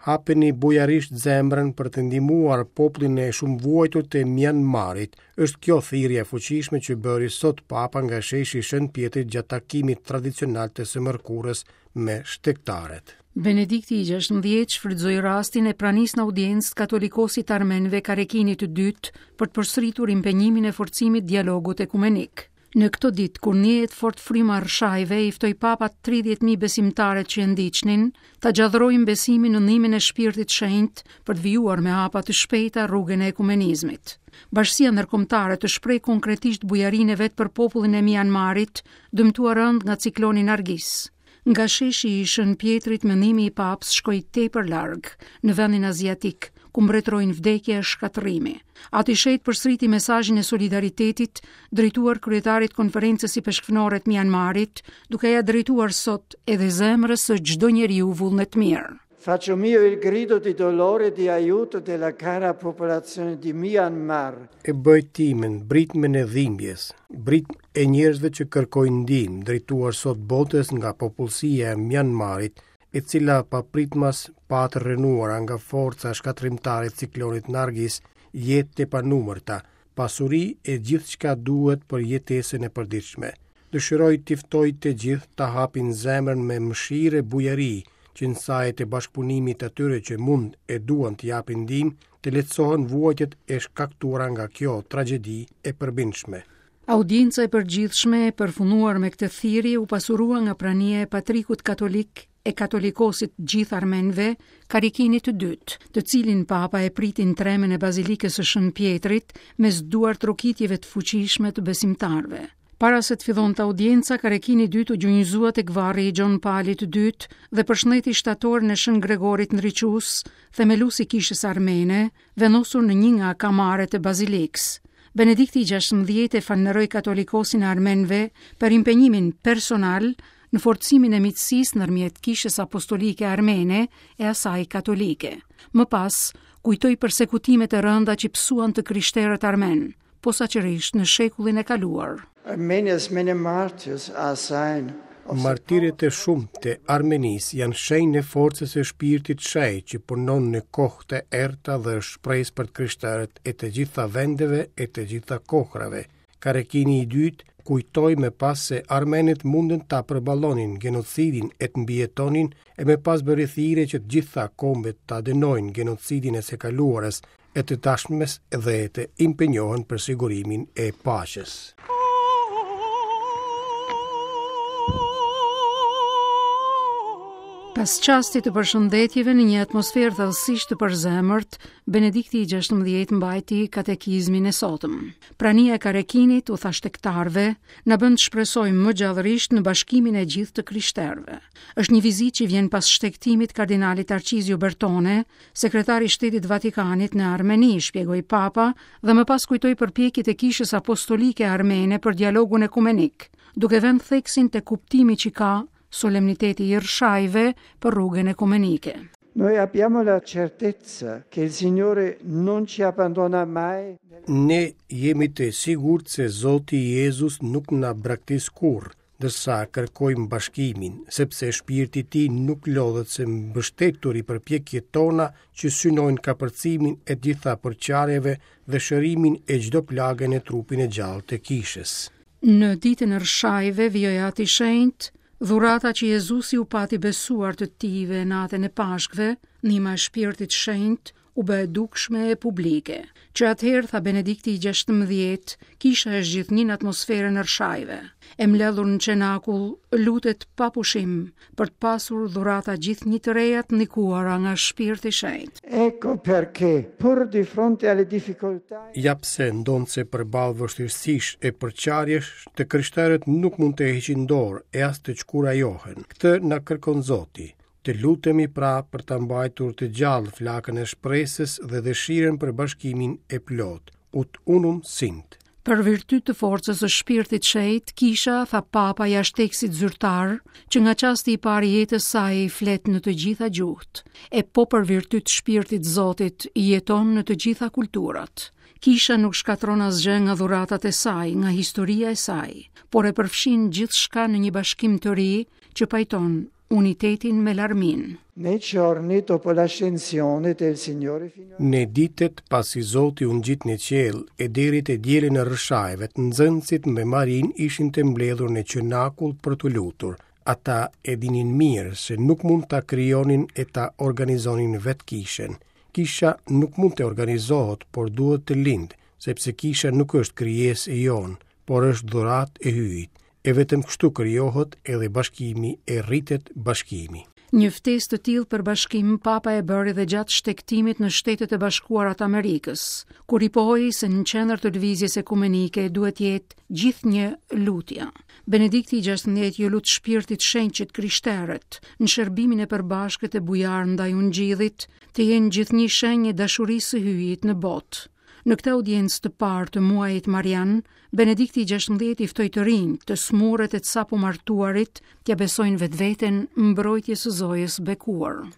hapeni bujarisht zemrën për të ndihmuar popullin e shumë vuajtur të Myanmarit. Është kjo thirrje e fuqishme që bëri sot Papa nga sheshi i Shën Pjetrit gjatë takimit tradicional të së mërkurës me shtektarët. Benedikti i 16 shfrytëzoi rastin e pranisë në audiencë katolikosit armenëve Karekinit të dytë për të përsëritur impenjimin e forcimit dialogut ekumenik. Në këtë ditë, kur njehet fort fryma rshajve, i ftoi Papa 30.000 besimtarët që e ndiqnin ta gjallërojnë besimin në ndihmën e Shpirtit Shenjtë për të vijuar me hapa të shpejta rrugën e ekumenizmit. Bashkia ndërkombëtare të shpreh konkretisht bujarinë e vet për popullin e Myanmarit, dëmtuar rënd nga cikloni Nargis. Nga sheshi i Shën Pjetrit, mendimi i Papës shkoi tepër larg në vendin aziatik, ku mbretërojnë vdekje e shkatërrimi. Ati shet përsëriti mesazhin e solidaritetit drejtuar kryetarit konferencës i peshkëpunëtorëve të Myanmarit, duke ja drejtuar sot edhe zemrës së çdo njeriu vullnet mirë. Faccio mio il grido di dolore e di aiuto della cara popolazione di Myanmar. E bëj timen britmen e dhimbjes, britm e njerëzve që kërkojnë ndihmë, drejtuar sot botës nga popullsia e Myanmarit, e cila papritmas patë rënuara nga forca shkatrimtare e ciklonit Nargis, jetë të panumërta, pasuri e gjithçka duhet për jetesën e përditshme. Dëshiroj t'i ftoj të gjithë ta hapin zemrën me mëshirë e bujari, që në sajt e bashkëpunimit atyre që mund e duan të japin ndihmë, të lehtësohen vuajtjet e shkaktuara nga kjo tragjedi e përbindshme. Audienca e përgjithshme e përfunuar me këtë thirrje u pasurua nga prania e patrikut katolik e katolikosit gjithë armenëve Karekinit të dytë, të cilin Papa e pritin tremën e bazilikës së Shën Pjetrit mes duar trokitjeve të fuqishme të besimtarëve. Para se të fillonte audienca, Karekini i dytë u gjunjëzua tek varri i Gjon Palit të dytë dhe përshëndeti shtatorin e Shën Gregorit Ndriçues, themeluesi i kishës armene, vendosur në një nga kamaret e bazilikës. Benedikti i 16 e falënderoi katolikosin e armenëve për impenjimin personal në forcimin e miqësisë ndërmjet kishës apostolike armene e asaj katolike. Më pas, kujtoi persekutimet e rënda që psuan të krishterët armen, posaçërisht në shekullin e kaluar. Armenia's many martyrs are a sign of Martiret e shumë të Armenisë janë shenjë e forcës së shpirtit shenjtë që punon në kohë të errta dhe është shpresë për krishterët e të gjitha vendeve e të gjitha kohrave. Karekini i dytë kujtoi më pas se armenët mundën ta përballonin genocidin e të mbijetonin e më pas bëri thirrje që të gjitha kombet ta dënojnë genocidin e së kaluarës e të tashmes dhe të impenjohen për sigurimin e paqes. Pas qastit të përshëndetjeve në një atmosferë thellësisht të përzemërt, Benedikti i 16 mbajti katekizmin e sotëm. Prania e Karekinit u tha shtektarëve, na bën të shpresojmë më gjallërisht në bashkimin e gjithë të krishterëve. Është një vizitë që vjen pas shtektimit kardinalit Tarcisio Bertone, sekretari i Shtetit Vatikanit në Armeni, shpjegoi Papa, dhe më pas kujtoi përpjekjet e kishës apostolike armene për dialogun ekumenik, duke vënë theksin te kuptimi që ka solemniteti i rshajve për rrugën ekumenike. Noi abbiamo la certezza che il Signore non ci abbandona mai. Ne jemi të sigurt se Zoti Jezus nuk na braktis kurrë, dërsa kërkojmë bashkimin, sepse shpirti i Tij nuk lodhet se mbështetur i përpjekjet tona që synojnë kapërcimin e gjitha përqarjeve dhe shërimin e çdo plagën e trupin e gjallë të kishës. Në ditën e rshajve vijoi Ati i Shenjtë, dhurata që Jezusi u pati besuar të tijve natën e Pashkve, ndihma e Shpirtit Shenjtë u bë dukshme e publike, që atëherë, tha Benedikti i 16, kisha e zgjidhni në atmosferën e rshajve. E mbledhur në cenakul, lutet pa pushim për të pasur dhurata gjithë një të rejat ndikuara nga Shpirti Shenjtë. Ecco perché, pur di fronte alle difficoltà, Ja pse ndonë se përballë vështirësish e përqarjesh, të krishterët nuk mund të heqin dorë e as të çkurajohen. Këtë na kërkon Zoti. Të lutemi pra për të mbajtur të gjallë flakën e shpresës dhe dëshirën për bashkimin e plot. Ut unum sint. Për virtyt të forcës së Shpirtit Shenjtë, kisha, tha Papa jashtë tekstit zyrtar, që nga çasti i parë i jetës saj i flet në të gjitha gjuhët, e po për virtyt të Shpirtit Zotit i jeton në të gjitha kulturat. Kisha nuk shkatron asgjë nga dhuratat e saj, nga historia e saj, por e përfshin gjithçka në një bashkim të ri që pajton unitetin me larmin. Nei giorni dopo l'ascensione del Signore fino a... Në ditët pasi Zoti u ngjit në qiell e deri te dielën e rrshajve, nxënësit me Marin ishin të mbledhur në qenakull për të lutur. Ata e dinin mirë se nuk mund ta krijonin e ta organizonin vetë kishën. Kisha nuk mund të organizohet, por duhet të lindë, sepse kisha nuk është krijesë e jonë, por është dhuratë e hyjit. E vetëm kështu krijohet edhe bashkimi e rritet bashkimi. Një ftesë të tillë për bashkim Papa e bëri dhe gjatë shtektimit në Shtetet e Bashkuara të Amerikës, kur i pohoi se në qendër të lëvizjes ekumenike duhet jetë gjithnjë lutja. Benedikti XVI ju lut shpirtit shenjtë krishterët në shërbimin e përbashkët e bujar ndaj ungjillit, të jenë gjithnjë shenjë dashurisë së hyjit në botë. Në këtë audiencë të parë të muajit marian, Benedikti XVI i ftoi të rinj, të smurët e të sapo martuarit, t'ia besojnë vetveten mbrojtjes së Zojës bekuar.